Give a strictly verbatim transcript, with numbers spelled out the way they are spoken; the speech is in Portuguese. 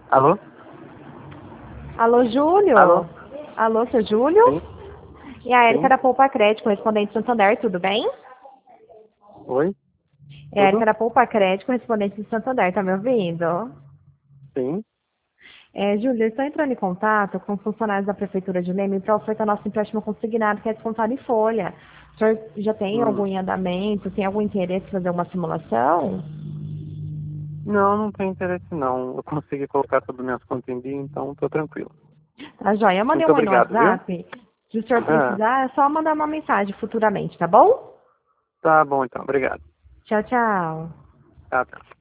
Alô? Alô, Júlio? Alô? Alô, seu Júlio? Sim? E a Erika Sim? da Poupa Crédito, correspondente de Santander, tudo bem? Oi? É a Erika Tudo? da Poupa Crédito, correspondente de Santander, tá me ouvindo? Sim? É, Júlio, eu estou entrando em contato com funcionários da Prefeitura de Leme para ofertar nosso empréstimo consignado, que é descontado em folha. O senhor já tem Hum. algum em andamento, tem algum interesse em fazer uma simulação? Não, não tem interesse não. Eu consegui colocar tudo minhas contas em dia, então tô tranquilo. Tá, joia. Eu mandei Muito um oi no obrigado, viu? WhatsApp. Se o senhor Ah, precisar, é só mandar uma mensagem futuramente, tá bom? tá bom então, obrigado. Tchau, tchau. Tá, tá.